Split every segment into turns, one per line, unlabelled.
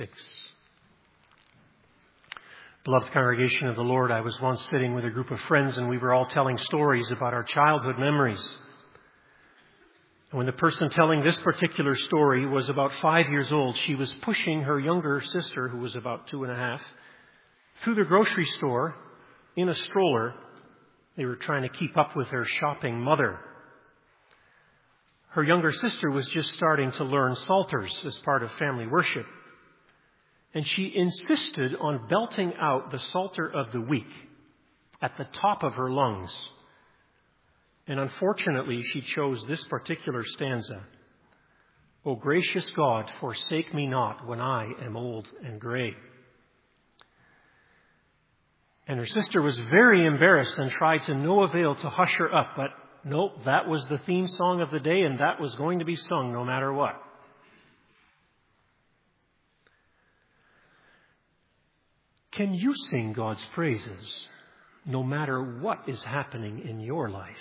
6. Beloved congregation of the Lord, I was once sitting with a group of friends and we were all telling stories about our childhood memories. And when the person telling this particular story was about 5 years old, she was pushing her younger sister, who was about 2.5, through the grocery store in a stroller. They were trying to keep up with their shopping mother. Her younger sister was just starting to learn psalters as part of family worship. And she insisted on belting out the Psalter of the Week at the top of her lungs. And unfortunately, she chose this particular stanza. O gracious God, forsake me not when I am old and gray. And her sister was very embarrassed and tried to no avail to hush her up. But no, that was the theme song of the day, and that was going to be sung no matter what. Can you sing God's praises no matter what is happening in your life?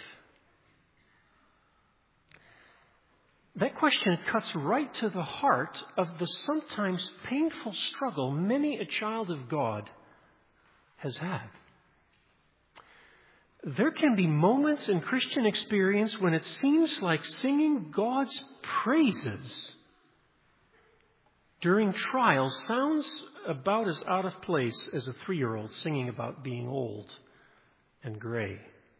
That question cuts right to the heart of the sometimes painful struggle many a child of God has had. There can be moments in Christian experience when it seems like singing God's praises during trials sounds about as out of place as a 3-year-old singing about being old and gray.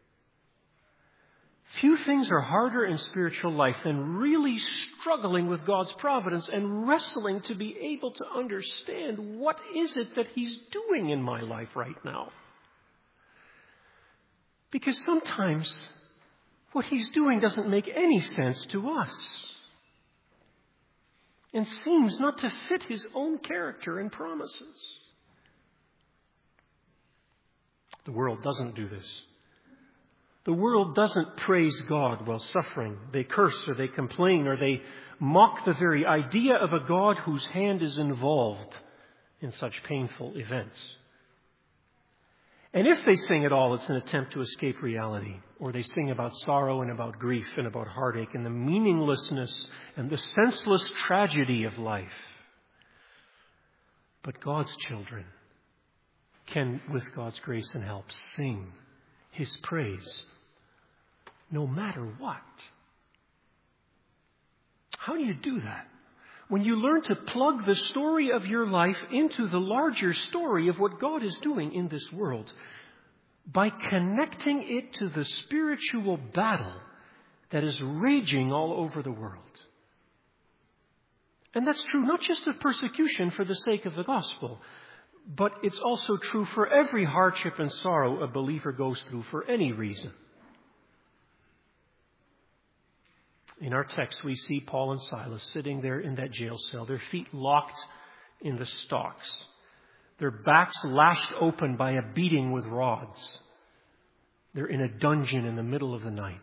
Few things are harder in spiritual life than really struggling with God's providence and wrestling to be able to understand what is it that He's doing in my life right now. Because sometimes what He's doing doesn't make any sense to us and seems not to fit His own character and promises. The world doesn't do this. The world doesn't praise God while suffering. They curse or they complain or they mock the very idea of a God whose hand is involved in such painful events. And if they sing at all, it's an attempt to escape reality. Or they sing about sorrow and about grief and about heartache and the meaninglessness and the senseless tragedy of life. But God's children can, with God's grace and help, sing His praise no matter what. How do you do that? When you learn to plug the story of your life into the larger story of what God is doing in this world by connecting it to the spiritual battle that is raging all over the world. And that's true not just of persecution for the sake of the gospel, but it's also true for every hardship and sorrow a believer goes through for any reason. In our text, we see Paul and Silas sitting there in that jail cell, their feet locked in the stocks, their backs lashed open by a beating with rods. They're in a dungeon in the middle of the night,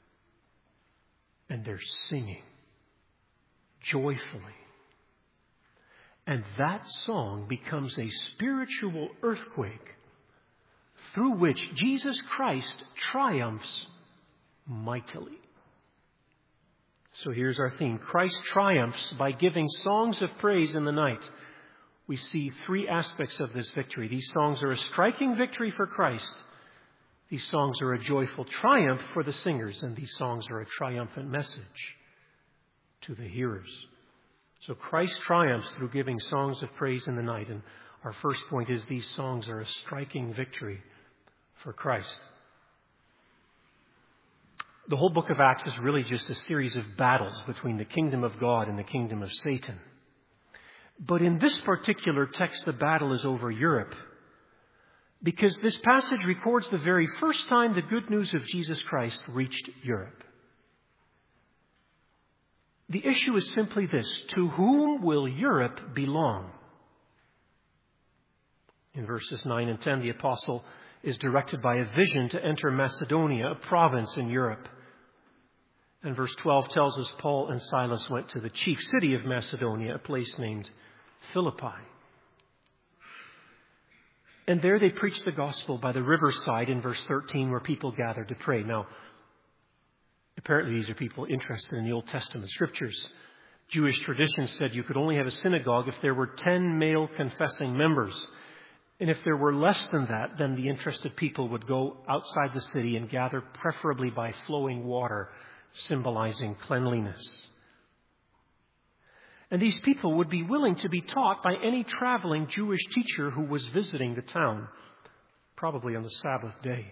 and they're singing joyfully. And that song becomes a spiritual earthquake through which Jesus Christ triumphs mightily. So here's our theme. Christ triumphs by giving songs of praise in the night. We see 3 aspects of this victory. These songs are a striking victory for Christ. These songs are a joyful triumph for the singers. And these songs are a triumphant message to the hearers. So Christ triumphs through giving songs of praise in the night. And our first point is these songs are a striking victory for Christ. The whole book of Acts is really just a series of battles between the kingdom of God and the kingdom of Satan. But in this particular text, the battle is over Europe, because this passage records the very first time the good news of Jesus Christ reached Europe. The issue is simply this: to whom will Europe belong? In verses 9 and 10, the apostle is directed by a vision to enter Macedonia, a province in Europe. And verse 12 tells us Paul and Silas went to the chief city of Macedonia, a place named Philippi. And there they preached the gospel by the riverside in verse 13, where people gathered to pray. Now, apparently these are people interested in the Old Testament scriptures. Jewish tradition said you could only have a synagogue if there were 10 male confessing members. And if there were less than that, then the interested people would go outside the city and gather, preferably by flowing water, symbolizing cleanliness. And these people would be willing to be taught by any traveling Jewish teacher who was visiting the town, probably on the Sabbath day.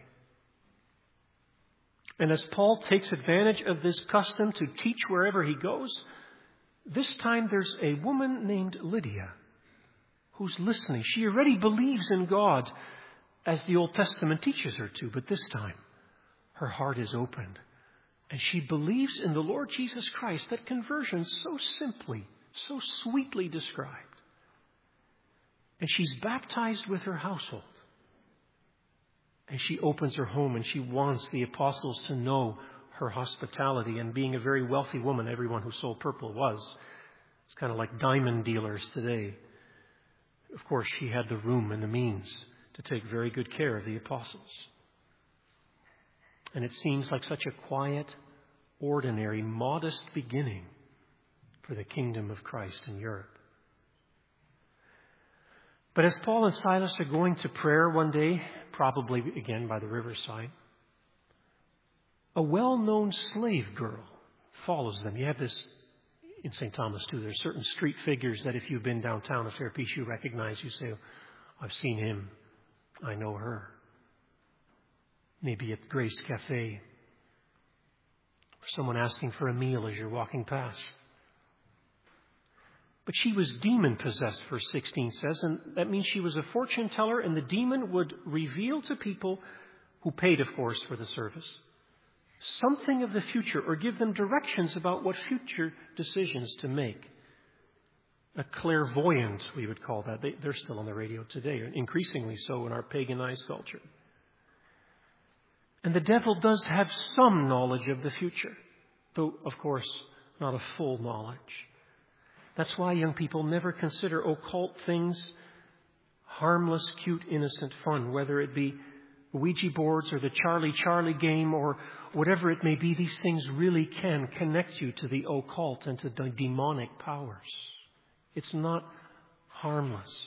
And as Paul takes advantage of this custom to teach wherever he goes, this time there's a woman named Lydia who's listening. She already believes in God as the Old Testament teaches her to, but this time her heart is opened. And she believes in the Lord Jesus Christ, that conversion so simply, so sweetly described. And she's baptized with her household. And she opens her home and she wants the apostles to know her hospitality. And being a very wealthy woman, everyone who sold purple was. It's kind of like diamond dealers today. Of course, she had the room and the means to take very good care of the apostles. And it seems like such a quiet, ordinary, modest beginning for the kingdom of Christ in Europe. But as Paul and Silas are going to prayer one day, probably again by the riverside, a well-known slave girl follows them. You have this in St. Thomas too. There's certain street figures that if you've been downtown a fair piece, you recognize. You say, oh, I've seen him. I know her. Maybe at Grace Cafe. Or someone asking for a meal as you're walking past. But she was demon-possessed, verse 16 says, and that means she was a fortune teller, and the demon would reveal to people, who paid, of course, for the service, something of the future, or give them directions about what future decisions to make. A clairvoyant, we would call that. They're still on the radio today, and increasingly so in our paganized culture. And the devil does have some knowledge of the future, though, of course, not a full knowledge. That's why young people never consider occult things harmless, cute, innocent fun, whether it be Ouija boards or the Charlie game or whatever it may be. These things really can connect you to the occult and to the demonic powers. It's not harmless.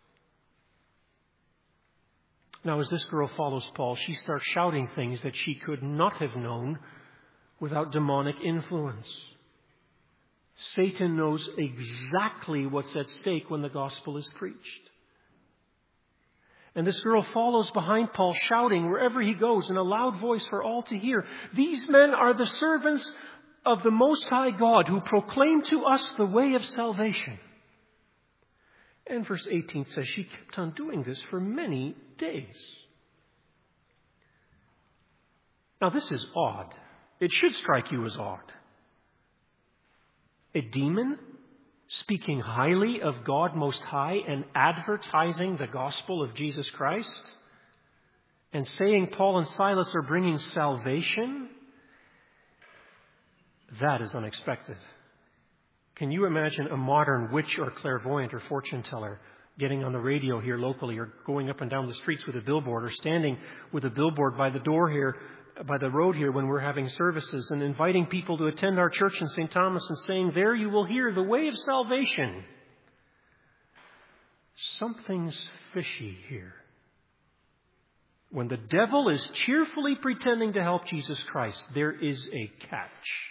Now, as this girl follows Paul, she starts shouting things that she could not have known without demonic influence. Satan knows exactly what's at stake when the gospel is preached. And this girl follows behind Paul, shouting wherever he goes in a loud voice for all to hear, "These men are the servants of the Most High God who proclaim to us the way of salvation." And verse 18 says she kept on doing this for many days. Now this is odd. It should strike you as odd. A demon speaking highly of God Most High and advertising the gospel of Jesus Christ and saying Paul and Silas are bringing salvation, that is unexpected. Can you imagine a modern witch or clairvoyant or fortune teller getting on the radio here locally or going up and down the streets with a billboard or standing with a billboard by the door here, by the road here when we're having services and inviting people to attend our church in St. Thomas and saying, there you will hear the way of salvation? Something's fishy here. When the devil is cheerfully pretending to help Jesus Christ, there is a catch.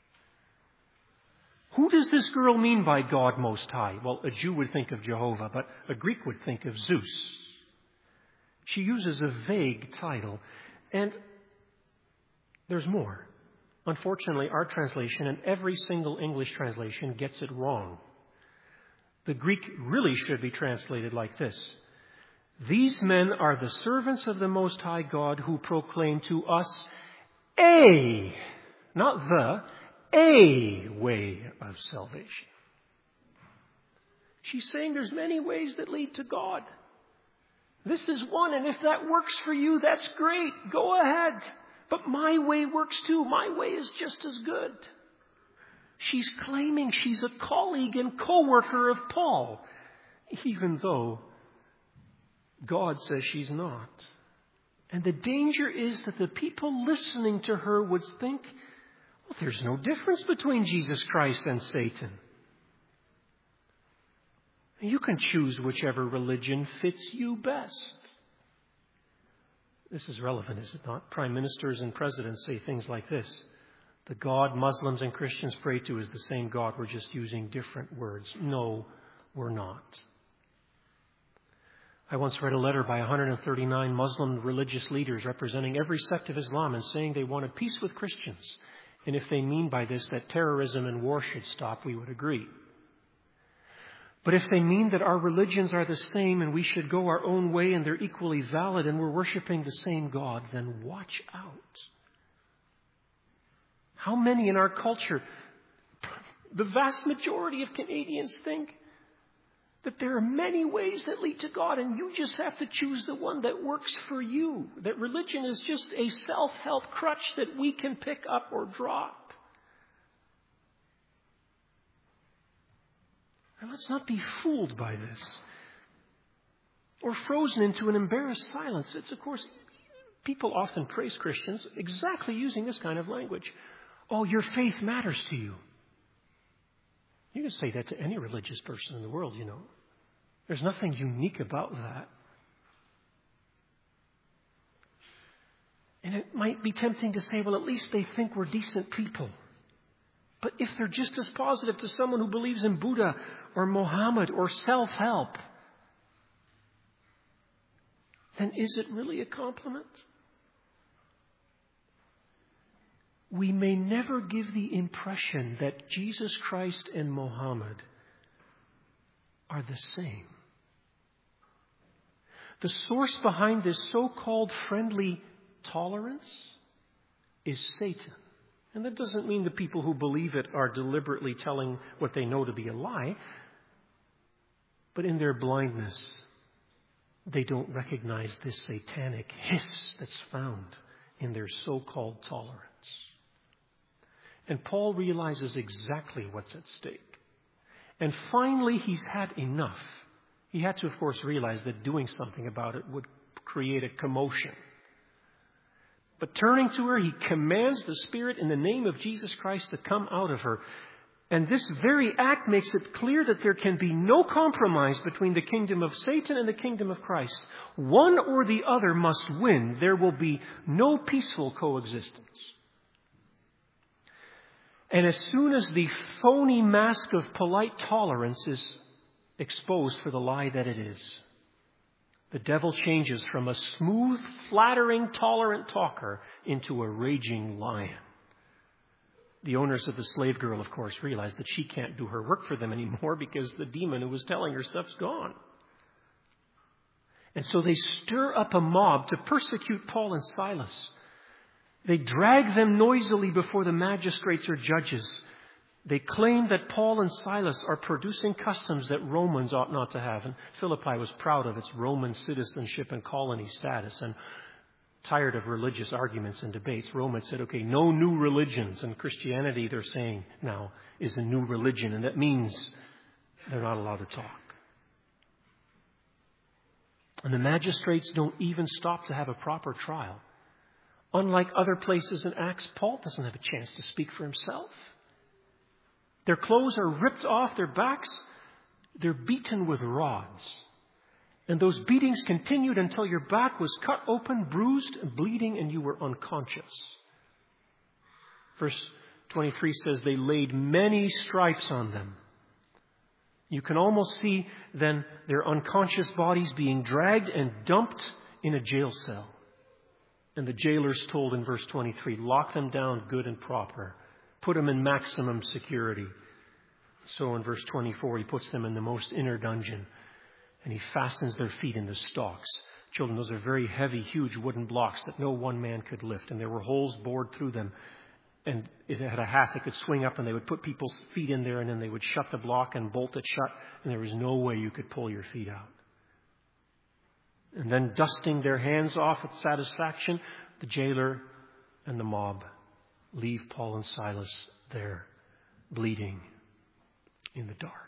Who does this girl mean by God Most High? Well, a Jew would think of Jehovah, but a Greek would think of Zeus. She uses a vague title. And there's more. Unfortunately, our translation and every single English translation gets it wrong. The Greek really should be translated like this. These men are the servants of the Most High God who proclaim to us not the, a way of salvation. She's saying there's many ways that lead to God. This is one, and if that works for you, that's great. Go ahead. But my way works too. My way is just as good. She's claiming she's a colleague and co-worker of Paul, even though God says she's not. And the danger is that the people listening to her would think, well, there's no difference between Jesus Christ and Satan. You can choose whichever religion fits you best. This is relevant, is it not? Prime ministers and presidents say things like this. The God Muslims and Christians pray to is the same God. We're just using different words. No, we're not. I once read a letter by 139 Muslim religious leaders representing every sect of Islam and saying they wanted peace with Christians. And if they mean by this that terrorism and war should stop, we would agree. But if they mean that our religions are the same and we should go our own way and they're equally valid and we're worshiping the same God, then watch out. How many in our culture, the vast majority of Canadians, think that there are many ways that lead to God and you just have to choose the one that works for you. That religion is just a self-help crutch that we can pick up or drop. And let's not be fooled by this or frozen into an embarrassed silence. It's, of course, people often praise Christians exactly using this kind of language. Oh, your faith matters to you. You can say that to any religious person in the world, you know. There's nothing unique about that. And it might be tempting to say, well, at least they think we're decent people. But if they're just as positive to someone who believes in Buddha or Mohammed or self-help, then is it really a compliment? We may never give the impression that Jesus Christ and Mohammed are the same. The source behind this so-called friendly tolerance is Satan. And that doesn't mean the people who believe it are deliberately telling what they know to be a lie. But in their blindness, they don't recognize this satanic hiss that's found in their so-called tolerance. And Paul realizes exactly what's at stake. And finally, he's had enough. He had to, of course, realize that doing something about it would create a commotion. But turning to her, he commands the Spirit in the name of Jesus Christ to come out of her. And this very act makes it clear that there can be no compromise between the kingdom of Satan and the kingdom of Christ. One or the other must win. There will be no peaceful coexistence. And as soon as the phony mask of polite tolerance is exposed for the lie that it is, the devil changes from a smooth, flattering, tolerant talker into a raging lion. The owners of the slave girl, of course, realize that she can't do her work for them anymore because the demon who was telling her stuff's gone. And so they stir up a mob to persecute Paul and Silas. They drag them noisily before the magistrates or judges. They claim that Paul and Silas are producing customs that Romans ought not to have. And Philippi was proud of its Roman citizenship and colony status. And tired of religious arguments and debates, Rome had said, okay, no new religions. And Christianity, they're saying now, is a new religion. And that means they're not allowed to talk. And the magistrates don't even stop to have a proper trial. Unlike other places in Acts, Paul doesn't have a chance to speak for himself. Their clothes are ripped off their backs. They're beaten with rods. And those beatings continued until your back was cut open, bruised, and bleeding, and you were unconscious. Verse 23 says they laid many stripes on them. You can almost see then their unconscious bodies being dragged and dumped in a jail cell. And the jailers told in verse 23, lock them down good and proper. Put them in maximum security. So in verse 24, he puts them in the most inner dungeon. And he fastens their feet in the stocks. Children, those are very heavy, huge wooden blocks that no one man could lift. And there were holes bored through them. And it had a hat that could swing up, and they would put people's feet in there, and then they would shut the block and bolt it shut. And there was no way you could pull your feet out. And then dusting their hands off with satisfaction, the jailer and the mob leave Paul and Silas there, bleeding in the dark.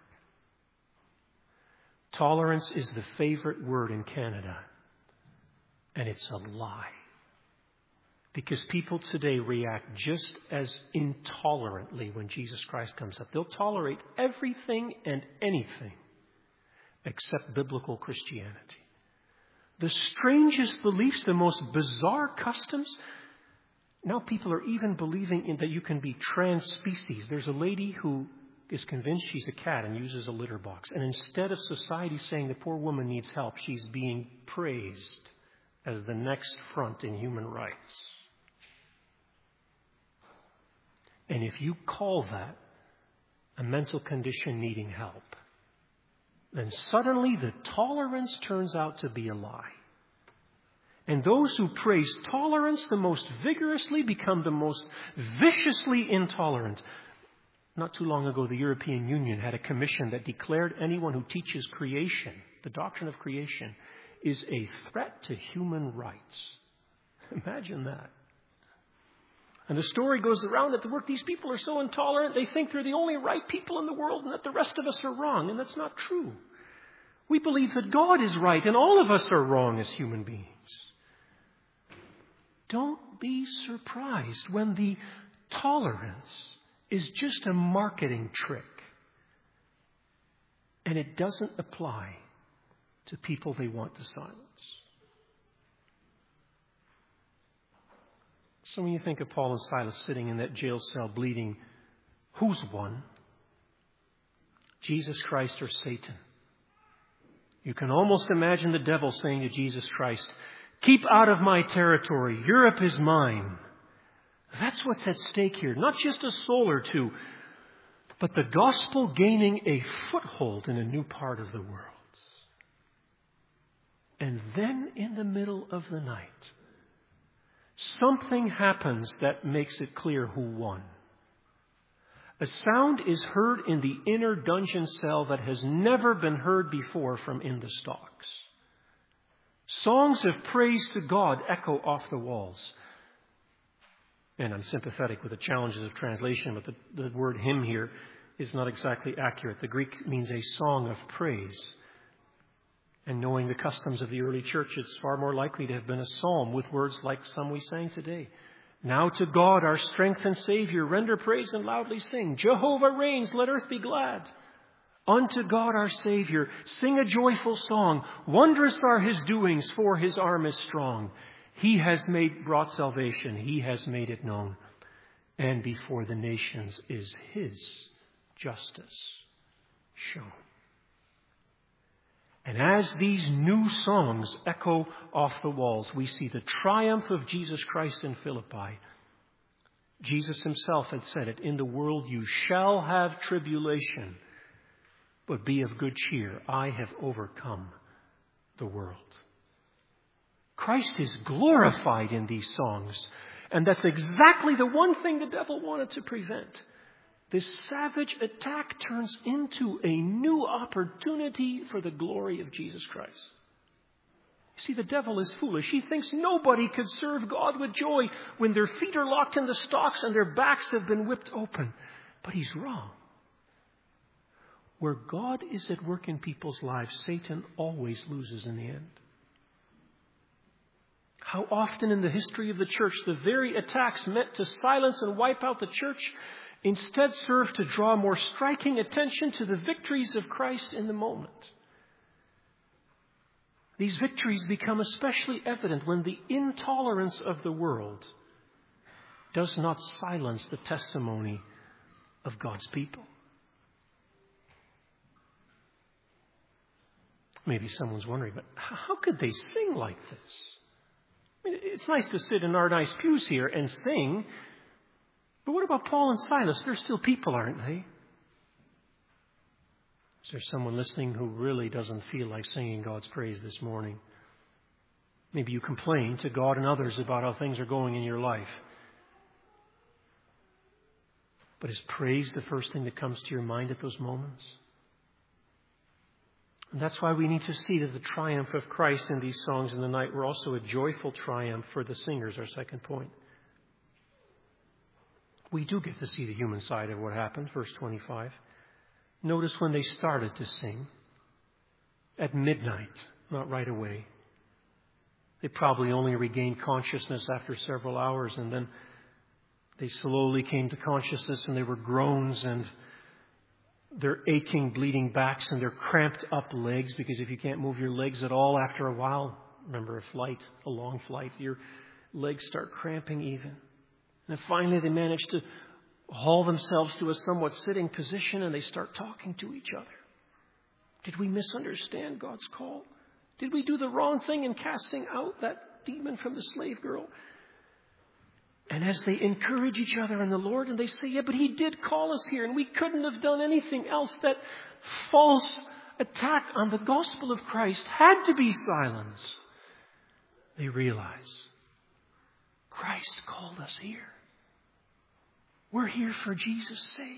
Tolerance is the favorite word in Canada, and it's a lie. Because people today react just as intolerantly when Jesus Christ comes up. They'll tolerate everything and anything except biblical Christianity. The strangest beliefs, the most bizarre customs. Now people are even believing in that you can be trans-species. There's a lady who is convinced she's a cat and uses a litter box. And instead of society saying the poor woman needs help, she's being praised as the next front in human rights. And if you call that a mental condition needing help, then suddenly the tolerance turns out to be a lie. And those who praise tolerance the most vigorously become the most viciously intolerant. Not too long ago, the European Union had a commission that declared anyone who teaches creation, the doctrine of creation, is a threat to human rights. Imagine that. And the story goes around that these people are so intolerant, they think they're the only right people in the world and that the rest of us are wrong. And that's not true. We believe that God is right and all of us are wrong as human beings. Don't be surprised when the tolerance is just a marketing trick and it doesn't apply to people they want to silence. So when you think of Paul and Silas sitting in that jail cell bleeding, who's won? Jesus Christ or Satan? You can almost imagine the devil saying to Jesus Christ, "Keep out of my territory. Europe is mine." That's what's at stake here. Not just a soul or two, but the gospel gaining a foothold in a new part of the world. And then in the middle of the night, something happens that makes it clear who won. A sound is heard in the inner dungeon cell that has never been heard before from in the stocks. Songs of praise to God echo off the walls. And I'm sympathetic with the challenges of translation, but the word hymn here is not exactly accurate. The Greek means a song of praise. And knowing the customs of the early church, it's far more likely to have been a psalm with words like some we sang today. Now to God, our strength and Savior, render praise and loudly sing. Jehovah reigns, let earth be glad. Unto God our Savior, sing a joyful song. Wondrous are His doings, for His arm is strong. He has brought salvation, He has made it known. And before the nations is His justice shown. And as these new songs echo off the walls, we see the triumph of Jesus Christ in Philippi. Jesus Himself had said it, "In the world you shall have tribulation, but be of good cheer. I have overcome the world." Christ is glorified in these songs. And that's exactly the one thing the devil wanted to prevent. This savage attack turns into a new opportunity for the glory of Jesus Christ. You see, the devil is foolish. He thinks nobody could serve God with joy when their feet are locked in the stocks and their backs have been whipped open. But he's wrong. Where God is at work in people's lives, Satan always loses in the end. How often in the history of the church, the very attacks meant to silence and wipe out the church instead serve to draw more striking attention to the victories of Christ in the moment. These victories become especially evident when the intolerance of the world does not silence the testimony of God's people. Maybe someone's wondering, but how could they sing like this? I mean, it's nice to sit in our nice pews here and sing, but what about Paul and Silas? They're still people, aren't they? Is there someone listening who really doesn't feel like singing God's praise this morning? Maybe you complain to God and others about how things are going in your life. But is praise the first thing that comes to your mind at those moments? And that's why we need to see that the triumph of Christ in these songs in the night were also a joyful triumph for the singers, our second point. We do get to see the human side of what happened, verse 25. Notice when they started to sing, at midnight, not right away. They probably only regained consciousness after several hours, and then they slowly came to consciousness, and there were groans, and their aching, bleeding backs and their cramped up legs, because if you can't move your legs at all after a while, remember a long flight, your legs start cramping even. And then finally they manage to haul themselves to a somewhat sitting position and they start talking to each other. Did we misunderstand God's call? Did we do the wrong thing in casting out that demon from the slave girl? And as they encourage each other in the Lord and they say, yeah, but He did call us here and we couldn't have done anything else, that false attack on the gospel of Christ had to be silenced. They realize Christ called us here. We're here for Jesus' sake.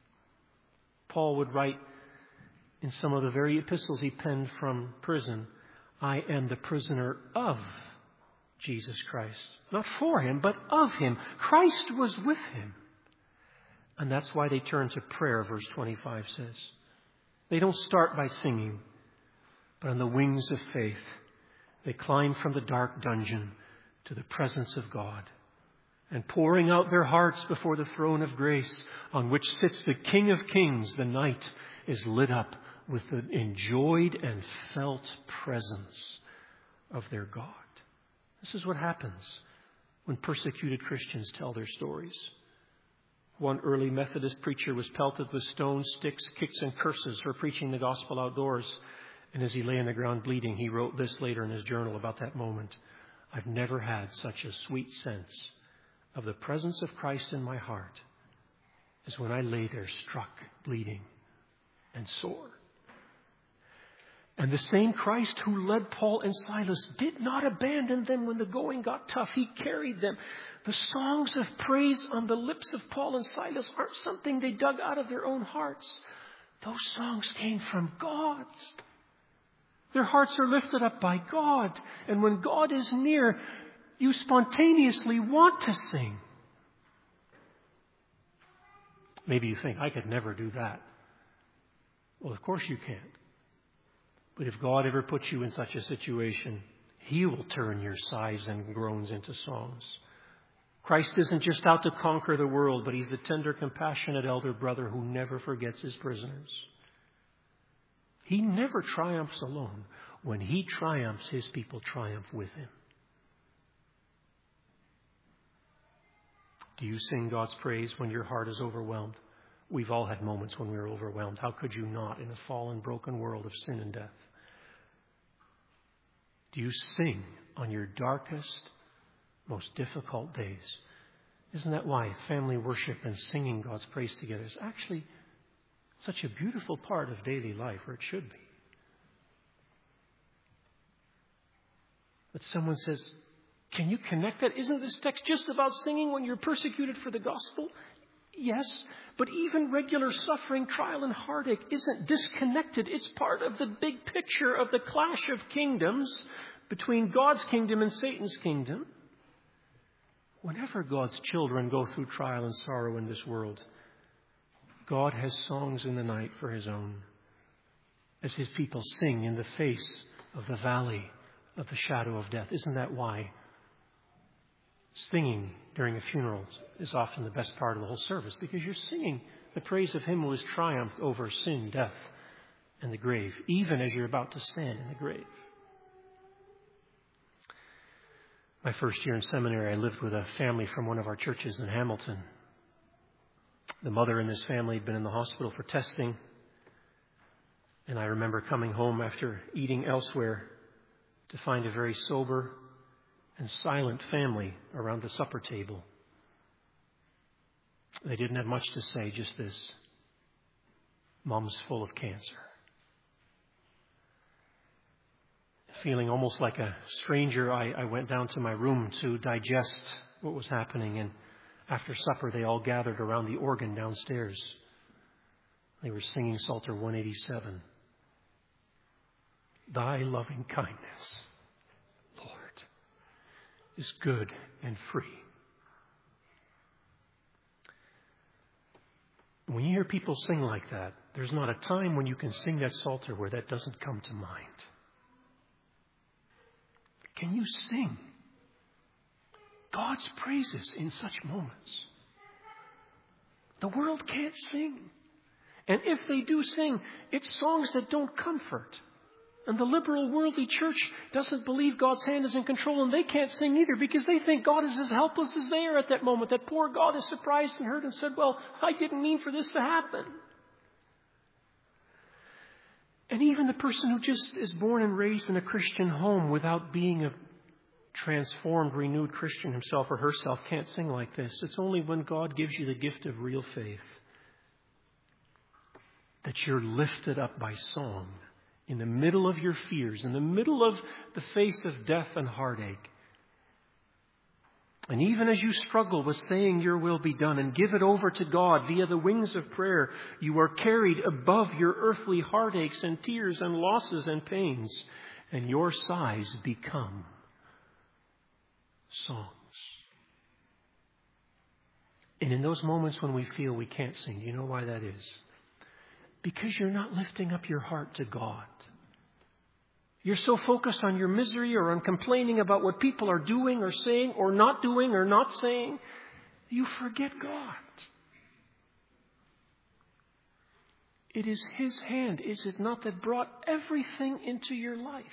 Paul would write in some of the very epistles he penned from prison, I am the prisoner of Jesus Christ. Not for Him, but of Him. Christ was with Him. And that's why they turn to prayer, verse 25 says. They don't start by singing, but on the wings of faith, they climb from the dark dungeon to the presence of God. And pouring out their hearts before the throne of grace on which sits the King of Kings, the night is lit up with the enjoyed and felt presence of their God. This is what happens when persecuted Christians tell their stories. One early Methodist preacher was pelted with stones, sticks, kicks, and curses for preaching the gospel outdoors. And as he lay on the ground bleeding, he wrote this later in his journal about that moment. I've never had such a sweet sense of the presence of Christ in my heart as when I lay there struck, bleeding, and sore. And the same Christ who led Paul and Silas did not abandon them when the going got tough. He carried them. The songs of praise on the lips of Paul and Silas aren't something they dug out of their own hearts. Those songs came from God. Their hearts are lifted up by God. And when God is near, you spontaneously want to sing. Maybe you think, I could never do that. Well, of course you can't. But if God ever puts you in such a situation, He will turn your sighs and groans into songs. Christ isn't just out to conquer the world, but He's the tender, compassionate elder brother who never forgets His prisoners. He never triumphs alone. When He triumphs, His people triumph with Him. Do you sing God's praise when your heart is overwhelmed? We've all had moments when we were overwhelmed. How could you not in a fallen, broken world of sin and death? Do you sing on your darkest, most difficult days? Isn't that why family worship and singing God's praise together is actually such a beautiful part of daily life, or it should be? But someone says, can you connect that? Isn't this text just about singing when you're persecuted for the gospel? Yes, but even regular suffering, trial, and heartache isn't disconnected. It's part of the big picture of the clash of kingdoms between God's kingdom and Satan's kingdom. Whenever God's children go through trial and sorrow in this world, God has songs in the night for His own, as His people sing in the face of the valley of the shadow of death. Isn't that why singing during a funeral is often the best part of the whole service? Because you're singing the praise of Him who has triumphed over sin, death, and the grave, even as you're about to stand in the grave. My first year in seminary, I lived with a family from one of our churches in Hamilton. The mother in this family had been in the hospital for testing. And I remember coming home after eating elsewhere to find a very sober and silent family around the supper table. They didn't have much to say, just this: Mom's full of cancer. Feeling almost like a stranger, I went down to my room to digest what was happening. And after supper, they all gathered around the organ downstairs. They were singing Psalter 187. Thy loving kindness, Lord, is good and free. When you hear people sing like that, there's not a time when you can sing that Psalter where that doesn't come to mind. Can you sing God's praises in such moments? The world can't sing. And if they do sing, it's songs that don't comfort. And the liberal worldly church doesn't believe God's hand is in control, and they can't sing either because they think God is as helpless as they are at that moment. That poor God is surprised and hurt and said, well, I didn't mean for this to happen. And even the person who just is born and raised in a Christian home without being a transformed, renewed Christian himself or herself can't sing like this. It's only when God gives you the gift of real faith that you're lifted up by song in the middle of your fears, in the middle of the face of death and heartache. And even as you struggle with saying your will be done and give it over to God via the wings of prayer, you are carried above your earthly heartaches and tears and losses and pains, and your sighs become songs. And in those moments when we feel we can't sing, do you know why that is? Because you're not lifting up your heart to God. You're so focused on your misery or on complaining about what people are doing or saying or not doing or not saying, you forget God. It is His hand, is it not, that brought everything into your life?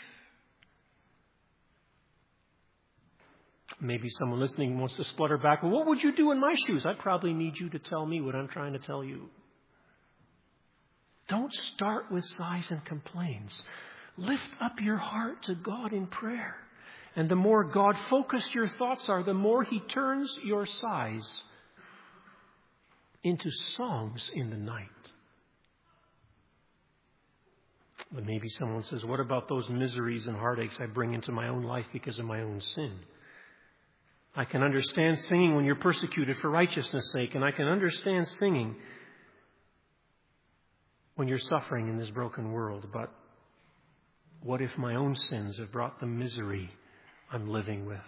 Maybe someone listening wants to splutter back, well, what would you do in my shoes? I probably need you to tell me what I'm trying to tell you. Don't start with sighs and complaints. Lift up your heart to God in prayer. And the more God-focused your thoughts are, the more He turns your sighs into songs in the night. But maybe someone says, what about those miseries and heartaches I bring into my own life because of my own sin? I can understand singing when you're persecuted for righteousness' sake, and I can understand singing when you're suffering in this broken world. But what if my own sins have brought the misery I'm living with?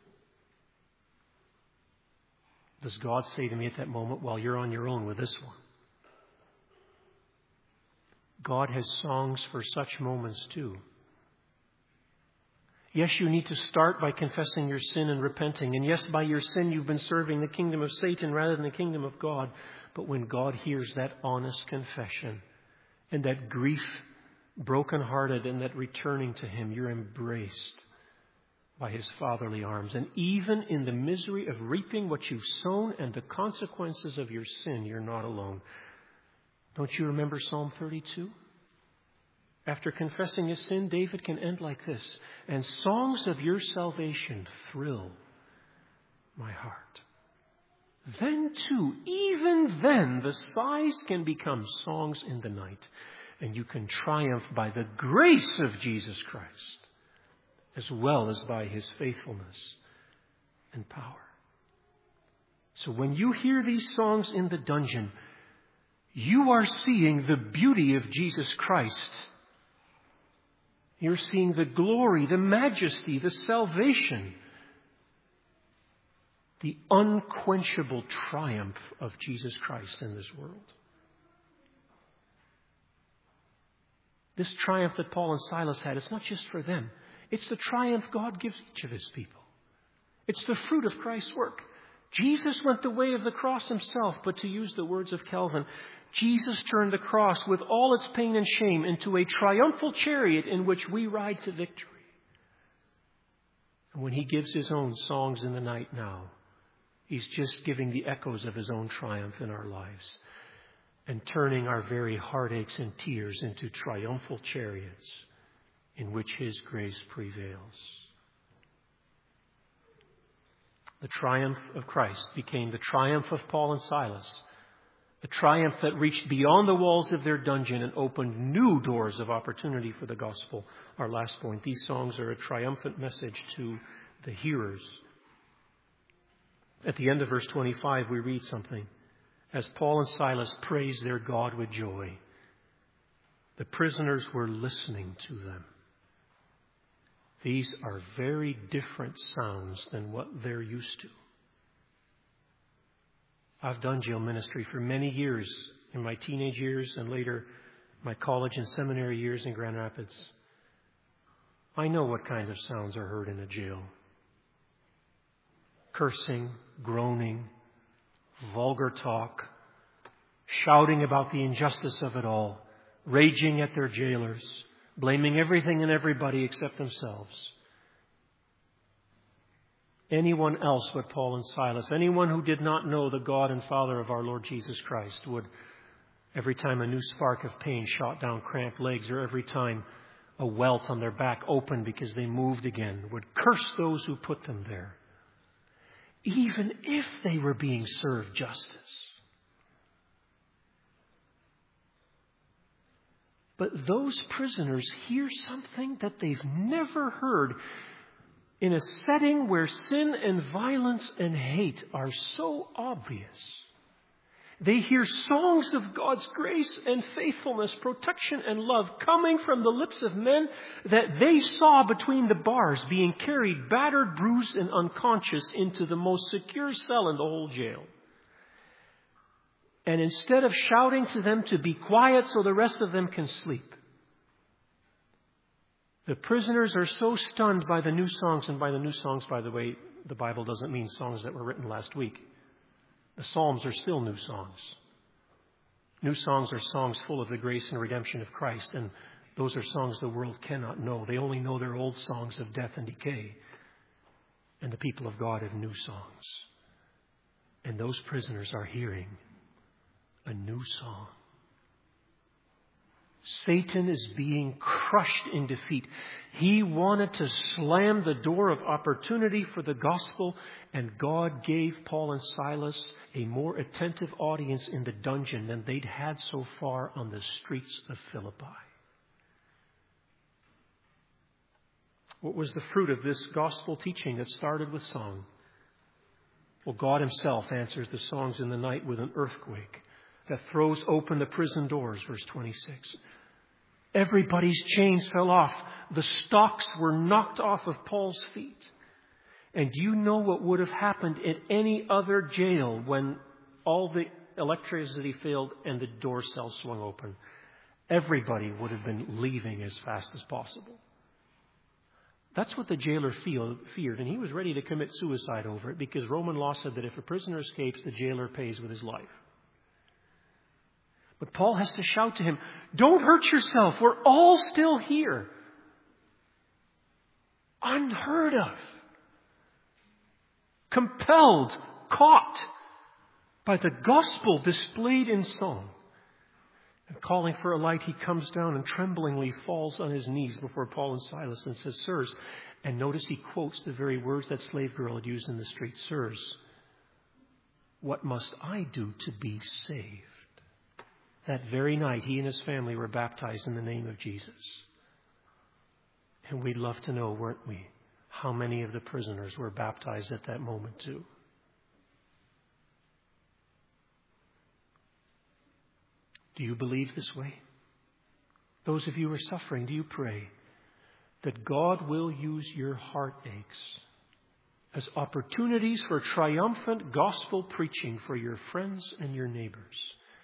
Does God say to me at that moment, well, you're on your own with this one? God has songs for such moments too. Yes, you need to start by confessing your sin and repenting. And yes, by your sin, you've been serving the kingdom of Satan rather than the kingdom of God. But when God hears that honest confession and that grief brokenhearted and that returning to Him, you're embraced by His fatherly arms. And even in the misery of reaping what you've sown and the consequences of your sin, you're not alone. Don't you remember Psalm 32? After confessing his sin, David can end like this: and songs of your salvation thrill my heart. Then too, even then, the sighs can become songs in the night, and you can triumph by the grace of Jesus Christ, as well as by His faithfulness and power. So when you hear these songs in the dungeon, you are seeing the beauty of Jesus Christ. You're seeing the glory, the majesty, the salvation, the unquenchable triumph of Jesus Christ in this world. This triumph that Paul and Silas had, it's not just for them. It's the triumph God gives each of His people. It's the fruit of Christ's work. Jesus went the way of the cross Himself, but to use the words of Calvin, Jesus turned the cross with all its pain and shame into a triumphal chariot in which we ride to victory. And when He gives His own songs in the night now, He's just giving the echoes of His own triumph in our lives and turning our very heartaches and tears into triumphal chariots in which His grace prevails. The triumph of Christ became the triumph of Paul and Silas. A triumph that reached beyond the walls of their dungeon and opened new doors of opportunity for the gospel. Our last point, these songs are a triumphant message to the hearers. At the end of verse 25, we read something. As Paul and Silas praised their God with joy, the prisoners were listening to them. These are very different sounds than what they're used to. I've done jail ministry for many years, in my teenage years and later my college and seminary years in Grand Rapids. I know what kinds of sounds are heard in a jail. Cursing, groaning, vulgar talk, shouting about the injustice of it all, raging at their jailers, blaming everything and everybody except themselves. Anyone else but Paul and Silas, anyone who did not know the God and Father of our Lord Jesus Christ, would, every time a new spark of pain shot down cramped legs, or every time a welt on their back opened because they moved again, would curse those who put them there, even if they were being served justice. But those prisoners hear something that they've never heard in a setting where sin and violence and hate are so obvious. They hear songs of God's grace and faithfulness, protection and love coming from the lips of men that they saw between the bars, being carried battered, bruised, and unconscious into the most secure cell in the whole jail. And instead of shouting to them to be quiet so the rest of them can sleep, the prisoners are so stunned by the new songs, and by the new songs, by the way, the Bible doesn't mean songs that were written last week. The Psalms are still new songs. New songs are songs full of the grace and redemption of Christ, and those are songs the world cannot know. They only know their old songs of death and decay. And the people of God have new songs. And those prisoners are hearing a new song. Satan is being crushed in defeat. He wanted to slam the door of opportunity for the gospel, and God gave Paul and Silas a more attentive audience in the dungeon than they'd had so far on the streets of Philippi. What was the fruit of this gospel teaching that started with song? Well, God Himself answers the songs in the night with an earthquake that throws open the prison doors, verse 26. Everybody's chains fell off. The stocks were knocked off of Paul's feet. And do you know what would have happened at any other jail when all the electricity failed and the door cells swung open? Everybody would have been leaving as fast as possible. That's what the jailer feared, and he was ready to commit suicide over it, because Roman law said that if a prisoner escapes, the jailer pays with his life. But Paul has to shout to him, don't hurt yourself. We're all still here. Unheard of. Compelled, caught by the gospel displayed in song. And calling for a light, he comes down and tremblingly falls on his knees before Paul and Silas and says, Sirs, and notice he quotes the very words that slave girl had used in the street, Sirs, what must I do to be saved? That very night, he and his family were baptized in the name of Jesus. And we'd love to know, weren't we, how many of the prisoners were baptized at that moment too. Do you believe this way? Those of you who are suffering, do you pray that God will use your heartaches as opportunities for triumphant gospel preaching for your friends and your neighbors?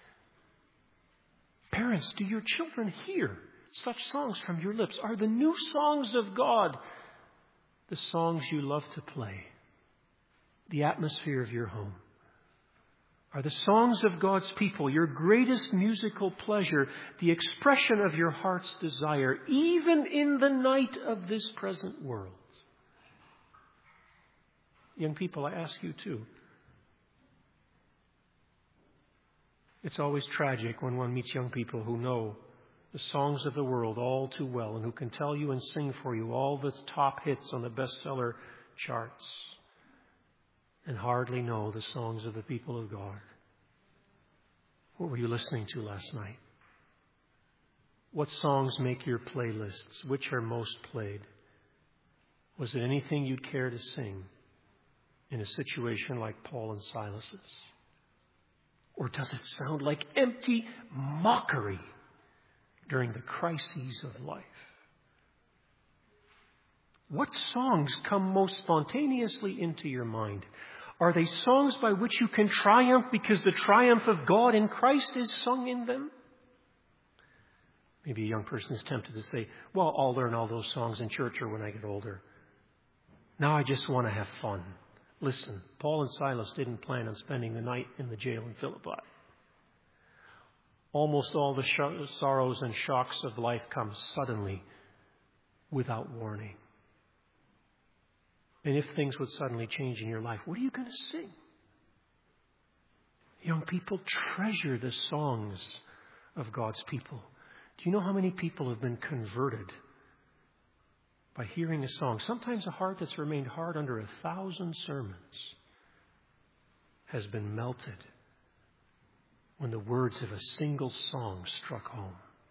Parents, do your children hear such songs from your lips? Are the new songs of God the songs you love to play? The atmosphere of your home? Are the songs of God's people your greatest musical pleasure, the expression of your heart's desire, even in the night of this present world? Young people, I ask you too. It's always tragic when one meets young people who know the songs of the world all too well and who can tell you and sing for you all the top hits on the bestseller charts and hardly know the songs of the people of God. What were you listening to last night? What songs make your playlists? Which are most played? Was it anything you'd care to sing in a situation like Paul and Silas's? Or does it sound like empty mockery during the crises of life? What songs come most spontaneously into your mind? Are they songs by which you can triumph because the triumph of God in Christ is sung in them? Maybe a young person is tempted to say, well, I'll learn all those songs in church or when I get older. Now I just want to have fun. Listen, Paul and Silas didn't plan on spending the night in the jail in Philippi. Almost all the sorrows and shocks of life come suddenly, without warning. And if things would suddenly change in your life, what are you going to sing? Young people, treasure the songs of God's people. Do you know how many people have been converted by hearing a song? Sometimes a heart that's remained hard under 1,000 sermons has been melted when the words of a single song struck home.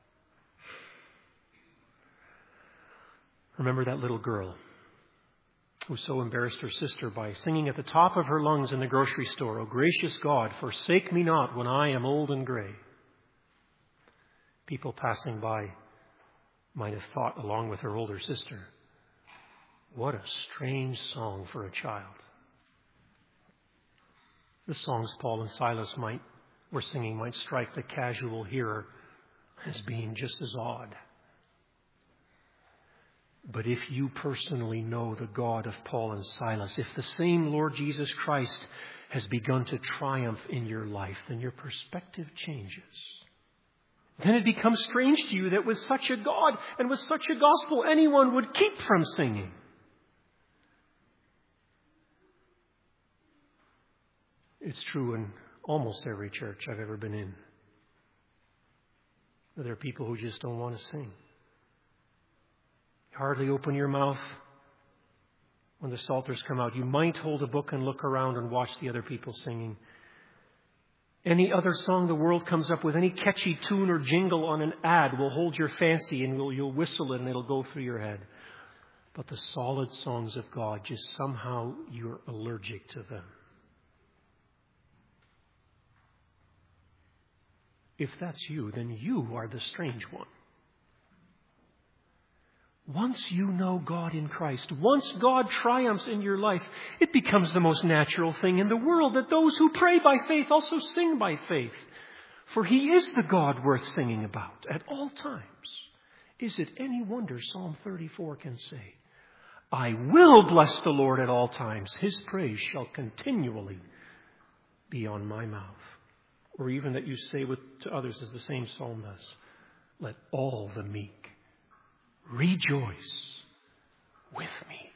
Remember that little girl who so embarrassed her sister by singing at the top of her lungs in the grocery store, "O gracious God, forsake me not when I am old and gray." People passing by might have thought, along with her older sister, what a strange song for a child. The songs Paul and Silas were singing might strike the casual hearer as being just as odd. But if you personally know the God of Paul and Silas, if the same Lord Jesus Christ has begun to triumph in your life, then your perspective changes. Then it becomes strange to you that with such a God and with such a gospel, anyone would keep from singing. It's true in almost every church I've ever been in. There are people who just don't want to sing. Hardly open your mouth when the psalters come out. You might hold a book and look around and watch the other people singing. Any other song the world comes up with, any catchy tune or jingle on an ad will hold your fancy and you'll whistle it and it'll go through your head. But the solid songs of God, just somehow you're allergic to them. If that's you, then you are the strange one. Once you know God in Christ, once God triumphs in your life, it becomes the most natural thing in the world that those who pray by faith also sing by faith. For He is the God worth singing about at all times. Is it any wonder Psalm 34 can say, "I will bless the Lord at all times. His praise shall continually be on my mouth." Or even that you say to others, as the same psalm does, "Let all the meek rejoice with me."